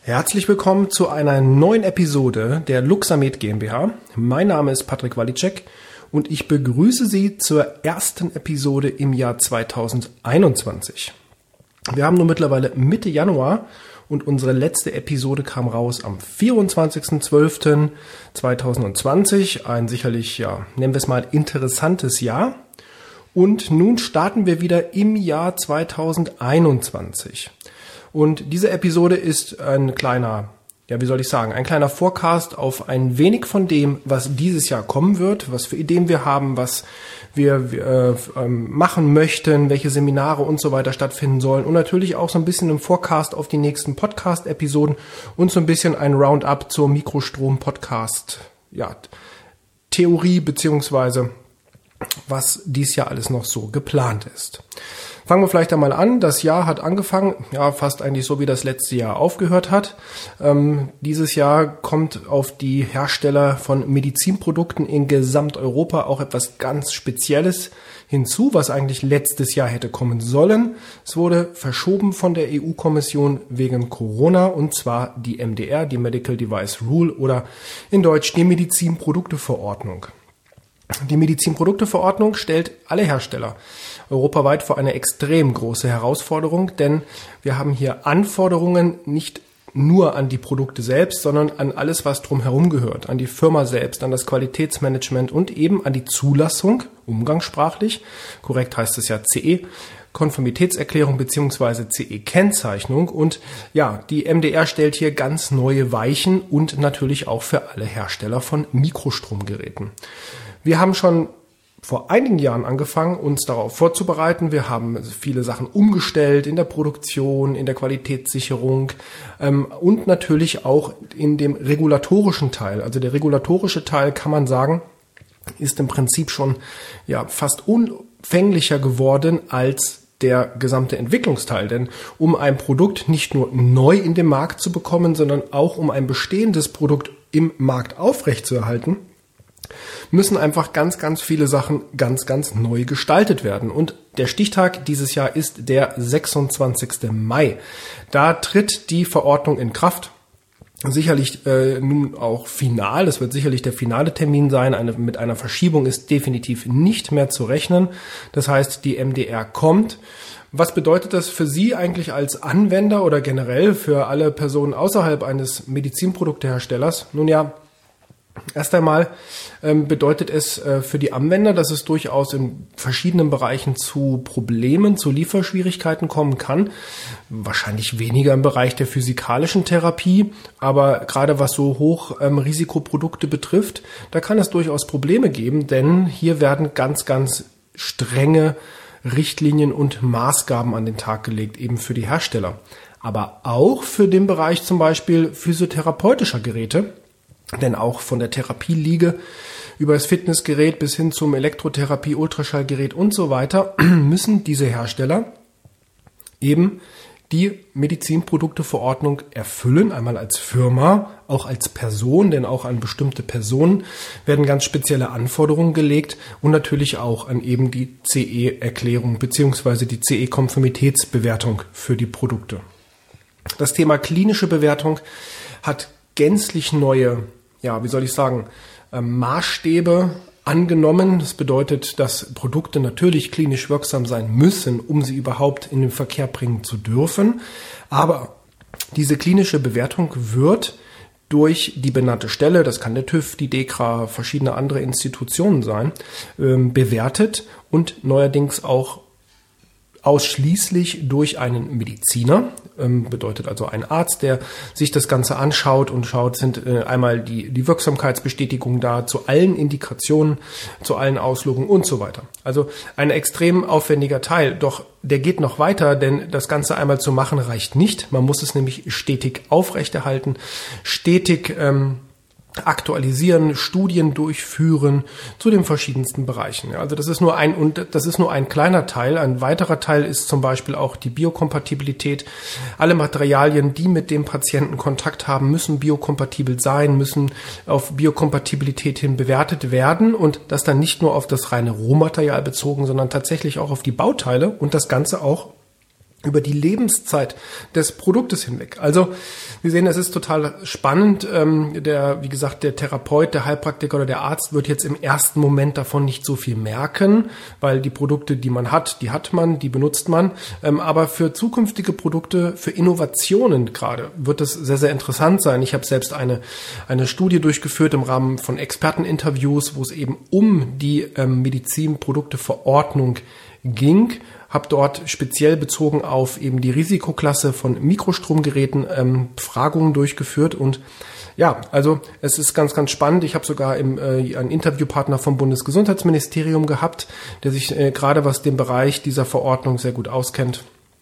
Herzlich willkommen zu einer neuen Episode der Luxamed GmbH. Mein Name ist Patrick Walicek und ich begrüße Sie zur ersten Episode im Jahr 2021. Wir haben nun mittlerweile Mitte Januar und unsere letzte Episode kam raus am 24.12.2020. Ein sicherlich, nennen wir es mal, interessantes Jahr. Und nun starten wir wieder im Jahr 2021. Und diese Episode ist ein kleiner Forecast auf ein wenig von dem, was dieses Jahr kommen wird, was für Ideen wir haben, was wir machen möchten, welche Seminare und so weiter stattfinden sollen und natürlich auch so ein bisschen im Forecast auf die nächsten Podcast-Episoden und so ein bisschen ein Roundup zur Mikrostrom-Podcast, Theorie beziehungsweise was dies Jahr alles noch so geplant ist. Fangen wir vielleicht einmal an. Das Jahr hat angefangen, fast eigentlich so wie das letzte Jahr aufgehört hat. Dieses Jahr kommt auf die Hersteller von Medizinprodukten in Gesamteuropa auch etwas ganz Spezielles hinzu, was eigentlich letztes Jahr hätte kommen sollen. Es wurde verschoben von der EU-Kommission wegen Corona, und zwar die MDR, die Medical Device Rule, oder in Deutsch die Medizinprodukteverordnung. Die Medizinprodukteverordnung stellt alle Hersteller europaweit vor eine extrem große Herausforderung, denn wir haben hier Anforderungen nicht nur an die Produkte selbst, sondern an alles, was drumherum gehört, an die Firma selbst, an das Qualitätsmanagement und eben an die Zulassung, umgangssprachlich, korrekt heißt es ja CE, Konformitätserklärung bzw. CE-Kennzeichnung, und die MDR stellt hier ganz neue Weichen und natürlich auch für alle Hersteller von Mikrostromgeräten. Wir haben schon vor einigen Jahren angefangen, uns darauf vorzubereiten. Wir haben viele Sachen umgestellt in der Produktion, in der Qualitätssicherung und natürlich auch in dem regulatorischen Teil. Also der regulatorische Teil, kann man sagen, ist im Prinzip schon fast unumfänglicher geworden als der gesamte Entwicklungsteil. Denn um ein Produkt nicht nur neu in den Markt zu bekommen, sondern auch um ein bestehendes Produkt im Markt aufrechtzuerhalten, müssen einfach ganz, ganz viele Sachen ganz, ganz neu gestaltet werden. Und der Stichtag dieses Jahr ist der 26. Mai. Da tritt die Verordnung in Kraft. Sicherlich nun auch final. Das wird sicherlich der finale Termin sein. Mit einer Verschiebung ist definitiv nicht mehr zu rechnen. Das heißt, die MDR kommt. Was bedeutet das für Sie eigentlich als Anwender oder generell für alle Personen außerhalb eines Medizinprodukteherstellers? Nun ja, erst einmal bedeutet es für die Anwender, dass es durchaus in verschiedenen Bereichen zu Problemen, zu Lieferschwierigkeiten kommen kann. Wahrscheinlich weniger im Bereich der physikalischen Therapie, aber gerade was so Hochrisikoprodukte betrifft, da kann es durchaus Probleme geben, denn hier werden ganz, ganz strenge Richtlinien und Maßgaben an den Tag gelegt, eben für die Hersteller. Aber auch für den Bereich zum Beispiel physiotherapeutischer Geräte. Denn auch von der Therapieliege über das Fitnessgerät bis hin zum Elektrotherapie, Ultraschallgerät und so weiter müssen diese Hersteller eben die Medizinprodukteverordnung erfüllen, einmal als Firma, auch als Person, denn auch an bestimmte Personen werden ganz spezielle Anforderungen gelegt und natürlich auch an eben die CE-Erklärung bzw. die CE-Konformitätsbewertung für die Produkte. Das Thema klinische Bewertung hat gänzlich neue, Maßstäbe angenommen. Das bedeutet, dass Produkte natürlich klinisch wirksam sein müssen, um sie überhaupt in den Verkehr bringen zu dürfen. Aber diese klinische Bewertung wird durch die benannte Stelle, das kann der TÜV, die DEKRA, verschiedene andere Institutionen sein, bewertet und neuerdings auch ausschließlich durch einen Mediziner, bedeutet also ein Arzt, der sich das Ganze anschaut und schaut, sind einmal die Wirksamkeitsbestätigungen da zu allen Indikationen, zu allen Auslogungen und so weiter. Also ein extrem aufwendiger Teil, doch der geht noch weiter, denn das Ganze einmal zu machen reicht nicht. Man muss es nämlich stetig aufrechterhalten, stetig aktualisieren, Studien durchführen zu den verschiedensten Bereichen. Also das ist nur ein kleiner Teil. Ein weiterer Teil ist zum Beispiel auch die Biokompatibilität. Alle Materialien, die mit dem Patienten Kontakt haben, müssen biokompatibel sein, müssen auf Biokompatibilität hin bewertet werden, und das dann nicht nur auf das reine Rohmaterial bezogen, sondern tatsächlich auch auf die Bauteile und das Ganze auch über die Lebenszeit des Produktes hinweg. Also wir sehen, es ist total spannend. Wie gesagt, der Therapeut, der Heilpraktiker oder der Arzt wird jetzt im ersten Moment davon nicht so viel merken, weil die Produkte, die man hat, die hat man, die benutzt man. Aber für zukünftige Produkte, für Innovationen gerade, wird es sehr, sehr interessant sein. Ich habe selbst eine Studie durchgeführt im Rahmen von Experteninterviews, wo es eben um die Medizinprodukteverordnung ging. Habe dort speziell bezogen auf eben die Risikoklasse von Mikrostromgeräten Befragungen durchgeführt und ja, also es ist ganz, ganz spannend. Ich habe sogar einen Interviewpartner vom Bundesgesundheitsministerium gehabt, der sich gerade was den Bereich dieser Verordnung sehr gut auskennt,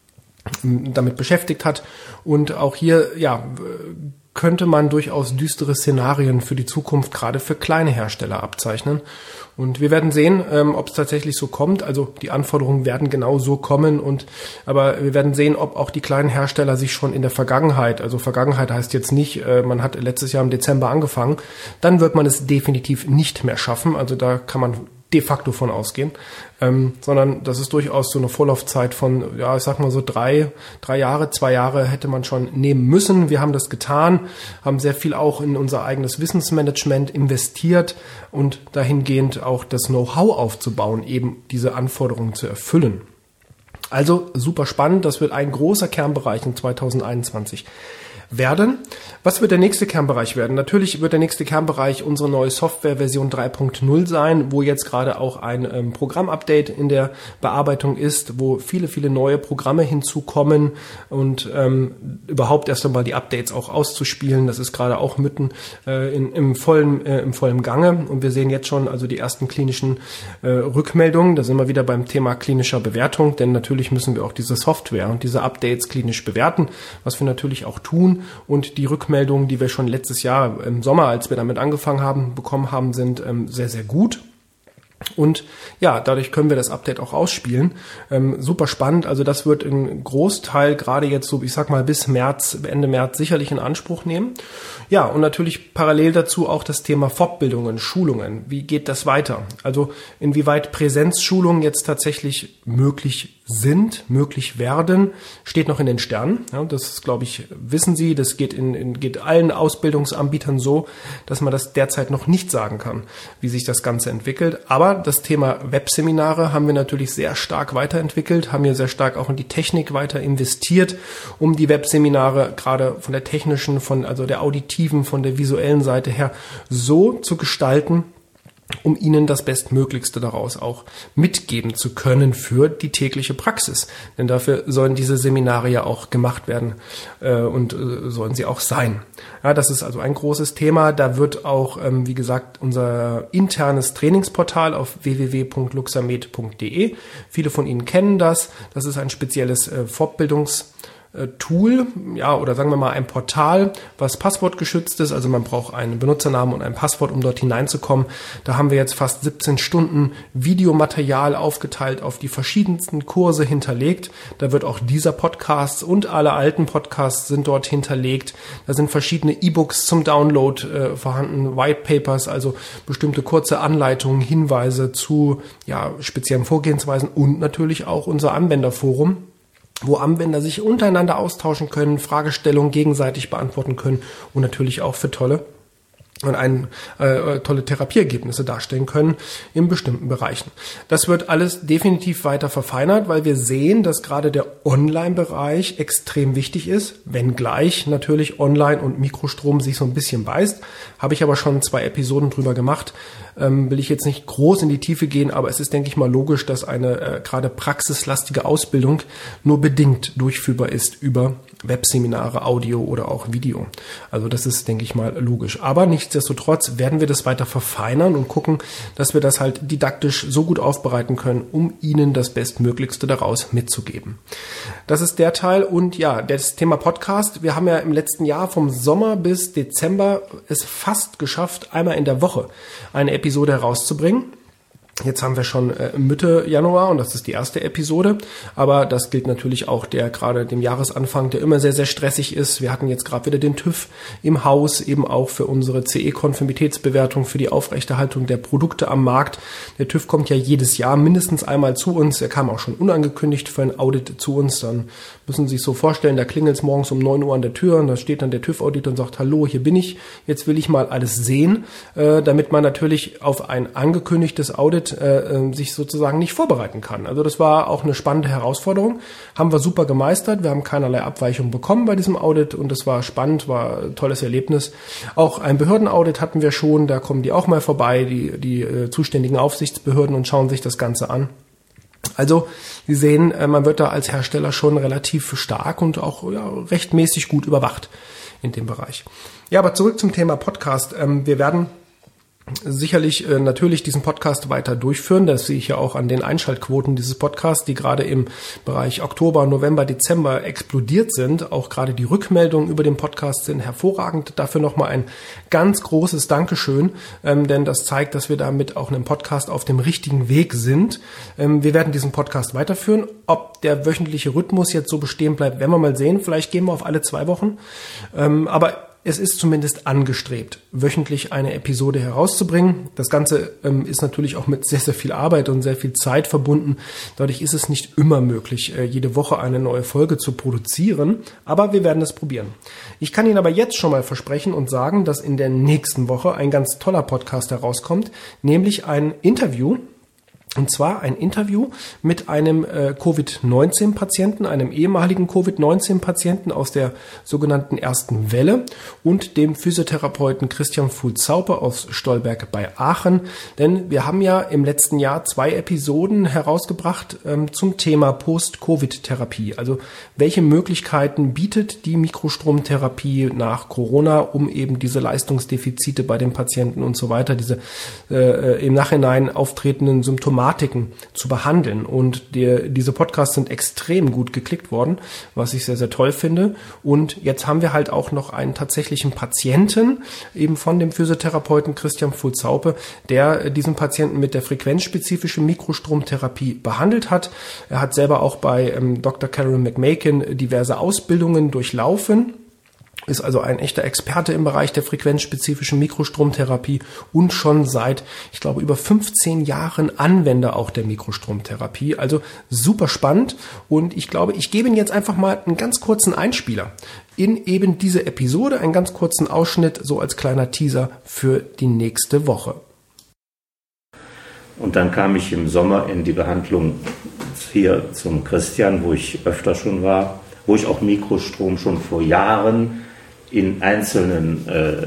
damit beschäftigt hat und auch hier, ja, könnte man durchaus düstere Szenarien für die Zukunft, gerade für kleine Hersteller, abzeichnen. Und wir werden sehen, ob es tatsächlich so kommt. Also die Anforderungen werden genau so kommen. Aber wir werden sehen, ob auch die kleinen Hersteller sich schon in der Vergangenheit, also Vergangenheit heißt jetzt nicht, man hat letztes Jahr im Dezember angefangen, dann wird man es definitiv nicht mehr schaffen. Also da kann man de facto von ausgehen, sondern das ist durchaus so eine Vorlaufzeit von, ja, ich sag mal so 3 Jahre, 2 Jahre hätte man schon nehmen müssen. Wir haben das getan, haben sehr viel auch in unser eigenes Wissensmanagement investiert und dahingehend auch das Know-how aufzubauen, eben diese Anforderungen zu erfüllen. Also super spannend, das wird ein großer Kernbereich in 2021 werden. Was wird der nächste Kernbereich werden? Natürlich wird der nächste Kernbereich unsere neue Softwareversion 3.0 sein, wo jetzt gerade auch ein Programmupdate in der Bearbeitung ist, wo viele, viele neue Programme hinzukommen und überhaupt erst einmal die Updates auch auszuspielen. Das ist gerade auch mitten im vollen Gange und wir sehen jetzt schon also die ersten klinischen Rückmeldungen. Da sind wir wieder beim Thema klinischer Bewertung, denn natürlich müssen wir auch diese Software und diese Updates klinisch bewerten, was wir natürlich auch tun. Und die Rückmeldungen, die wir schon letztes Jahr im Sommer, als wir damit angefangen haben, bekommen haben, sind sehr, sehr gut. Und ja, dadurch können wir das Update auch ausspielen. Super spannend. Also das wird einen Großteil gerade jetzt so, ich sag mal, bis Ende März sicherlich in Anspruch nehmen. Ja, und natürlich parallel dazu auch das Thema Fortbildungen, Schulungen. Wie geht das weiter? Also inwieweit Präsenzschulungen jetzt tatsächlich möglich werden, steht noch in den Sternen. Ja, das, glaube ich, wissen Sie. Das geht allen Ausbildungsanbietern so, dass man das derzeit noch nicht sagen kann, wie sich das Ganze entwickelt. Aber das Thema Webseminare haben wir natürlich sehr stark weiterentwickelt, haben hier sehr stark auch in die Technik weiter investiert, um die Webseminare gerade von der technischen, also der auditiven, von der visuellen Seite her so zu gestalten, um Ihnen das Bestmöglichste daraus auch mitgeben zu können für die tägliche Praxis. Denn dafür sollen diese Seminare ja auch gemacht werden und sollen sie auch sein. Ja, das ist also ein großes Thema. Da wird auch, wie gesagt, unser internes Trainingsportal auf www.luxamed.de. Viele von Ihnen kennen das. Das ist ein spezielles Fortbildungstool, ja, oder sagen wir mal ein Portal, was passwortgeschützt ist. Also man braucht einen Benutzernamen und ein Passwort, um dort hineinzukommen. Da haben wir jetzt fast 17 Stunden Videomaterial aufgeteilt, auf die verschiedensten Kurse hinterlegt. Da wird auch dieser Podcast und alle alten Podcasts sind dort hinterlegt. Da sind verschiedene E-Books zum Download vorhanden, White Papers, also bestimmte kurze Anleitungen, Hinweise zu speziellen Vorgehensweisen und natürlich auch unser Anwenderforum, wo Anwender sich untereinander austauschen können, Fragestellungen gegenseitig beantworten können und natürlich auch für tolle Therapieergebnisse darstellen können in bestimmten Bereichen. Das wird alles definitiv weiter verfeinert, weil wir sehen, dass gerade der Online-Bereich extrem wichtig ist, wenngleich natürlich Online und Mikrostrom sich so ein bisschen beißt. Habe ich aber schon 2 Episoden drüber gemacht. Will ich jetzt nicht groß in die Tiefe gehen, aber es ist, denke ich mal, logisch, dass eine gerade praxislastige Ausbildung nur bedingt durchführbar ist über Webseminare, Audio oder auch Video. Also das ist, denke ich mal, logisch. Aber nichtsdestotrotz werden wir das weiter verfeinern und gucken, dass wir das halt didaktisch so gut aufbereiten können, um Ihnen das Bestmöglichste daraus mitzugeben. Das ist der Teil. Und ja, das Thema Podcast. Wir haben ja im letzten Jahr vom Sommer bis Dezember es fast geschafft, einmal in der Woche eine Episode herauszubringen. Jetzt haben wir schon Mitte Januar und das ist die erste Episode, aber das gilt natürlich auch der gerade dem Jahresanfang, der immer sehr, sehr stressig ist. Wir hatten jetzt gerade wieder den TÜV im Haus, eben auch für unsere CE-Konformitätsbewertung, für die Aufrechterhaltung der Produkte am Markt. Der TÜV kommt ja jedes Jahr mindestens einmal zu uns. Er kam auch schon unangekündigt für ein Audit zu uns. Dann müssen Sie sich so vorstellen, da klingelt es morgens um 9 Uhr an der Tür und da steht dann der TÜV-Auditor und sagt, hallo, hier bin ich, jetzt will ich mal alles sehen, damit man natürlich auf ein angekündigtes Audit sich sozusagen nicht vorbereiten kann. Also das war auch eine spannende Herausforderung. Haben wir super gemeistert. Wir haben keinerlei Abweichungen bekommen bei diesem Audit und das war spannend, war ein tolles Erlebnis. Auch ein Behördenaudit hatten wir schon. Da kommen die auch mal vorbei, die zuständigen Aufsichtsbehörden und schauen sich das Ganze an. Also Sie sehen, man wird da als Hersteller schon relativ stark und auch rechtmäßig gut überwacht in dem Bereich. Ja, aber zurück zum Thema Podcast. Wir werden sicherlich natürlich diesen Podcast weiter durchführen. Das sehe ich ja auch an den Einschaltquoten dieses Podcasts, die gerade im Bereich Oktober, November, Dezember explodiert sind. Auch gerade die Rückmeldungen über den Podcast sind hervorragend. Dafür nochmal ein ganz großes Dankeschön, denn das zeigt, dass wir damit auch in einem Podcast auf dem richtigen Weg sind. Wir werden diesen Podcast weiterführen. Ob der wöchentliche Rhythmus jetzt so bestehen bleibt, werden wir mal sehen. Vielleicht gehen wir auf alle 2 Wochen. Aber es ist zumindest angestrebt, wöchentlich eine Episode herauszubringen. Das Ganze ist natürlich auch mit sehr, sehr viel Arbeit und sehr viel Zeit verbunden. Dadurch ist es nicht immer möglich, jede Woche eine neue Folge zu produzieren. Aber wir werden es probieren. Ich kann Ihnen aber jetzt schon mal versprechen und sagen, dass in der nächsten Woche ein ganz toller Podcast herauskommt, nämlich ein Interview. Und zwar ein Interview mit einem Covid-19-Patienten, einem ehemaligen Covid-19-Patienten aus der sogenannten ersten Welle und dem Physiotherapeuten Christian Fulzaupe aus Stolberg bei Aachen. Denn wir haben ja im letzten Jahr 2 Episoden herausgebracht zum Thema Post-Covid-Therapie. Also welche Möglichkeiten bietet die Mikrostromtherapie nach Corona, um eben diese Leistungsdefizite bei den Patienten und so weiter, diese im Nachhinein auftretenden Symptomatiken zu behandeln. Und diese Podcasts sind extrem gut geklickt worden, was ich sehr, sehr toll finde. Und jetzt haben wir halt auch noch einen tatsächlichen Patienten, eben von dem Physiotherapeuten Christian Fulzaupe, der diesen Patienten mit der frequenzspezifischen Mikrostromtherapie behandelt hat. Er hat selber auch bei Dr. Carol McMakin diverse Ausbildungen durchlaufen. Ist also ein echter Experte im Bereich der frequenzspezifischen Mikrostromtherapie und schon seit, ich glaube, über 15 Jahren Anwender auch der Mikrostromtherapie. Also super spannend und ich glaube, ich gebe Ihnen jetzt einfach mal einen ganz kurzen Einspieler in eben diese Episode, einen ganz kurzen Ausschnitt, so als kleiner Teaser für die nächste Woche. Und dann kam ich im Sommer in die Behandlung hier zum Christian, wo ich öfter schon war, wo ich auch Mikrostrom schon vor Jahren in einzelnen,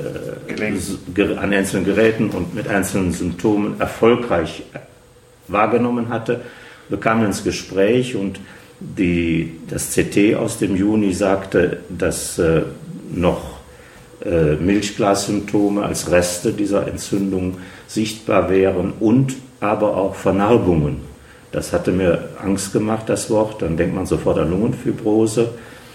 an einzelnen Geräten und mit einzelnen Symptomen erfolgreich wahrgenommen hatte, bekam ins Gespräch und das CT aus dem Juni sagte, dass noch Milchglassymptome als Reste dieser Entzündung sichtbar wären und aber auch Vernarbungen. Das hatte mir Angst gemacht, das Wort. Dann denkt man sofort an Lungenfibrose.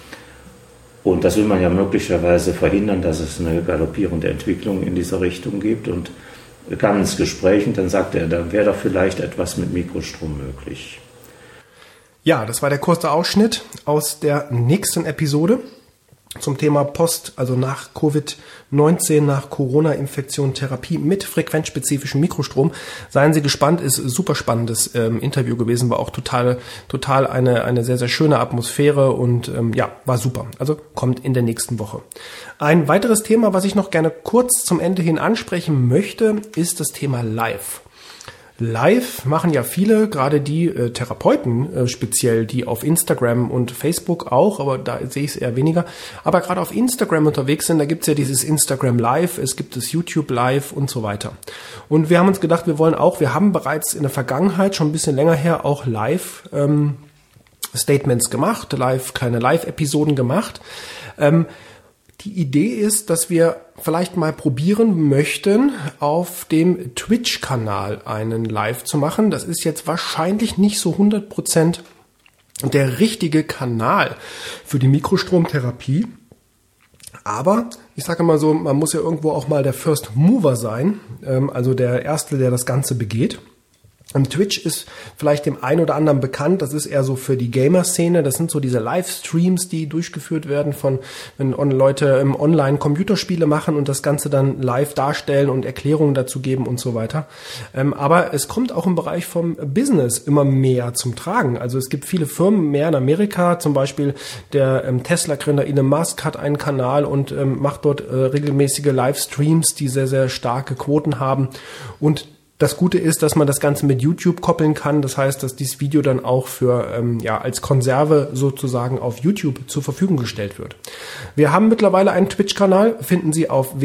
Und das will man ja möglicherweise verhindern, dass es eine galoppierende Entwicklung in dieser Richtung gibt. Und wir kamen ins Gespräch und dann sagte er, da wäre doch vielleicht etwas mit Mikrostrom möglich. Ja, das war der kurze Ausschnitt aus der nächsten Episode zum Thema also nach Covid-19, nach Corona-Infektion, Therapie mit frequenzspezifischem Mikrostrom. Seien Sie gespannt, ist super spannendes Interview gewesen, war auch total eine sehr, sehr schöne Atmosphäre und war super. Also kommt in der nächsten Woche. Ein weiteres Thema, was ich noch gerne kurz zum Ende hin ansprechen möchte, ist das Thema Live. Live machen ja viele, gerade die Therapeuten speziell, die auf Instagram und Facebook auch, aber da sehe ich es eher weniger, aber gerade auf Instagram unterwegs sind, da gibt's ja dieses Instagram Live, es gibt das YouTube Live und so weiter. Und wir haben uns gedacht, wir haben bereits in der Vergangenheit, schon ein bisschen länger her, auch Live Statements gemacht, kleine Live-Episoden gemacht. Die Idee ist, dass wir vielleicht mal probieren möchten, auf dem Twitch-Kanal einen Live zu machen. Das ist jetzt wahrscheinlich nicht so 100% der richtige Kanal für die Mikrostromtherapie. Aber ich sage mal so, man muss ja irgendwo auch mal der First Mover sein, also der Erste, der das Ganze begeht. Twitch ist vielleicht dem einen oder anderen bekannt, das ist eher so für die Gamer-Szene, das sind so diese Livestreams, die durchgeführt werden wenn Leute im Online Computerspiele machen und das Ganze dann live darstellen und Erklärungen dazu geben und so weiter. Aber es kommt auch im Bereich vom Business immer mehr zum Tragen. Also es gibt viele Firmen, mehr in Amerika, zum Beispiel der Tesla-Gründer Elon Musk hat einen Kanal und macht dort regelmäßige Livestreams, die sehr, sehr starke Quoten haben. Und das Gute ist, dass man das Ganze mit YouTube koppeln kann. Das heißt, dass dieses Video dann auch als Konserve sozusagen auf YouTube zur Verfügung gestellt wird. Wir haben mittlerweile einen Twitch-Kanal, finden Sie auf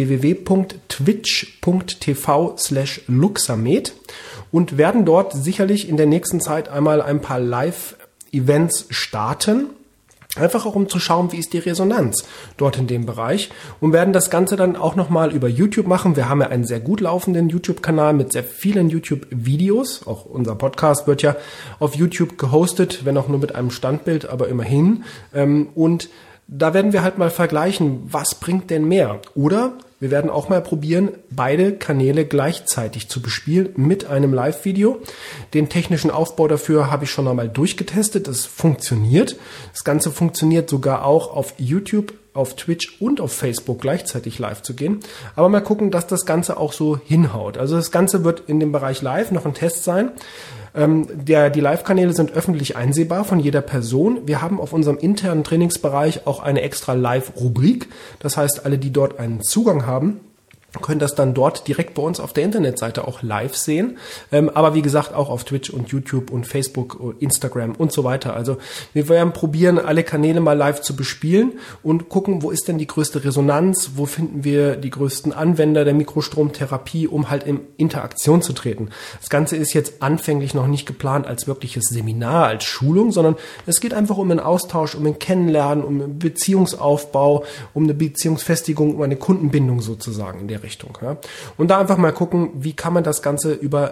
www.twitch.tv/Luxamed und werden dort sicherlich in der nächsten Zeit einmal ein paar Live-Events starten. Einfach auch, um zu schauen, wie ist die Resonanz dort in dem Bereich, und werden das Ganze dann auch nochmal über YouTube machen. Wir haben ja einen sehr gut laufenden YouTube-Kanal mit sehr vielen YouTube-Videos. Auch unser Podcast wird ja auf YouTube gehostet, wenn auch nur mit einem Standbild, aber immerhin. Und da werden wir halt mal vergleichen, was bringt denn mehr? Oder wir werden auch mal probieren, beide Kanäle gleichzeitig zu bespielen mit einem Live-Video. Den technischen Aufbau dafür habe ich schon einmal durchgetestet. Das funktioniert. Das Ganze funktioniert sogar auch auf YouTube, auf Twitch und auf Facebook gleichzeitig live zu gehen. Aber mal gucken, dass das Ganze auch so hinhaut. Also das Ganze wird in dem Bereich Live noch ein Test sein. Die Live-Kanäle sind öffentlich einsehbar von jeder Person. Wir haben auf unserem internen Trainingsbereich auch eine extra Live-Rubrik. Das heißt, alle, die dort einen Zugang haben, können das dann dort direkt bei uns auf der Internetseite auch live sehen. Aber wie gesagt, auch auf Twitch und YouTube und Facebook, Instagram und so weiter. Also wir werden probieren, alle Kanäle mal live zu bespielen und gucken, wo ist denn die größte Resonanz, wo finden wir die größten Anwender der Mikrostromtherapie, um halt in Interaktion zu treten. Das Ganze ist jetzt anfänglich noch nicht geplant als wirkliches Seminar, als Schulung, sondern es geht einfach um einen Austausch, um ein Kennenlernen, um einen Beziehungsaufbau, um eine Beziehungsfestigung, um eine Kundenbindung sozusagen in der Richtung. Ja. Und da einfach mal gucken, wie kann man das Ganze über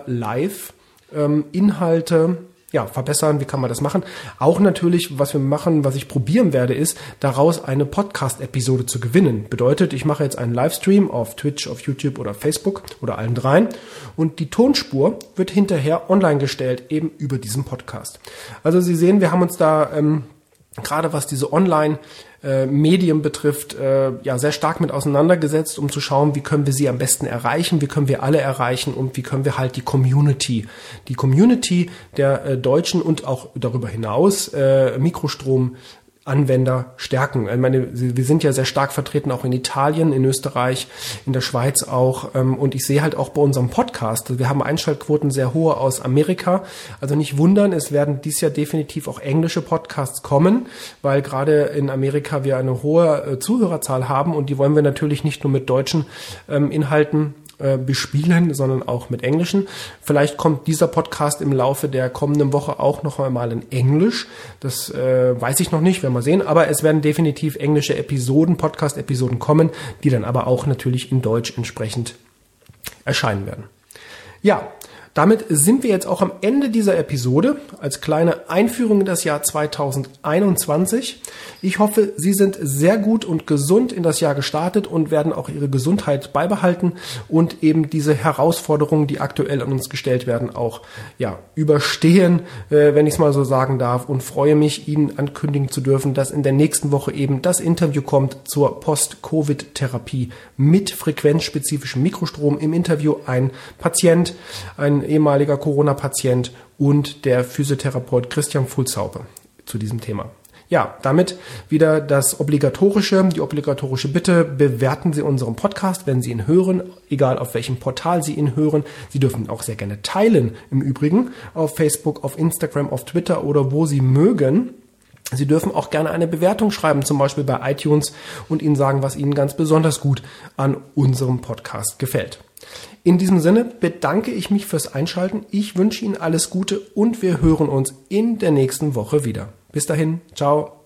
Live-Inhalte verbessern, wie kann man das machen. Auch natürlich, was wir machen, was ich probieren werde, ist, daraus eine Podcast-Episode zu gewinnen. Bedeutet, ich mache jetzt einen Livestream auf Twitch, auf YouTube oder Facebook oder allen dreien und die Tonspur wird hinterher online gestellt, eben über diesen Podcast. Also Sie sehen, wir haben uns da gerade was diese Online-Medien betrifft, sehr stark mit auseinandergesetzt, um zu schauen, wie können wir sie am besten erreichen, wie können wir alle erreichen und wie können wir halt die Community der Deutschen und auch darüber hinaus Mikrostrom-Anwender stärken. Ich meine, wir sind ja sehr stark vertreten, auch in Italien, in Österreich, in der Schweiz auch. Und ich sehe halt auch bei unserem Podcast, wir haben Einschaltquoten sehr hohe aus Amerika. Also nicht wundern, es werden dieses Jahr definitiv auch englische Podcasts kommen, weil gerade in Amerika wir eine hohe Zuhörerzahl haben und die wollen wir natürlich nicht nur mit deutschen Inhalten bespielen, sondern auch mit englischen. Vielleicht kommt dieser Podcast im Laufe der kommenden Woche auch noch einmal in Englisch. Das weiß ich noch nicht, werden wir sehen. Aber es werden definitiv englische Podcast-Episoden kommen, die dann aber auch natürlich in Deutsch entsprechend erscheinen werden. Ja, damit sind wir jetzt auch am Ende dieser Episode als kleine Einführung in das Jahr 2021. Ich hoffe, Sie sind sehr gut und gesund in das Jahr gestartet und werden auch Ihre Gesundheit beibehalten und eben diese Herausforderungen, die aktuell an uns gestellt werden, auch überstehen, wenn ich es mal so sagen darf, und freue mich, Ihnen ankündigen zu dürfen, dass in der nächsten Woche eben das Interview kommt zur Post-Covid-Therapie mit frequenzspezifischem Mikrostrom. Im Interview ein Patient, ein ehemaliger Corona-Patient und der Physiotherapeut Christian Fulzhaupe zu diesem Thema. Ja, damit wieder die obligatorische Bitte, bewerten Sie unseren Podcast, wenn Sie ihn hören, egal auf welchem Portal Sie ihn hören. Sie dürfen ihn auch sehr gerne teilen, im Übrigen, auf Facebook, auf Instagram, auf Twitter oder wo Sie mögen. Sie dürfen auch gerne eine Bewertung schreiben, zum Beispiel bei iTunes, und Ihnen sagen, was Ihnen ganz besonders gut an unserem Podcast gefällt. In diesem Sinne bedanke ich mich fürs Einschalten. Ich wünsche Ihnen alles Gute und wir hören uns in der nächsten Woche wieder. Bis dahin, ciao.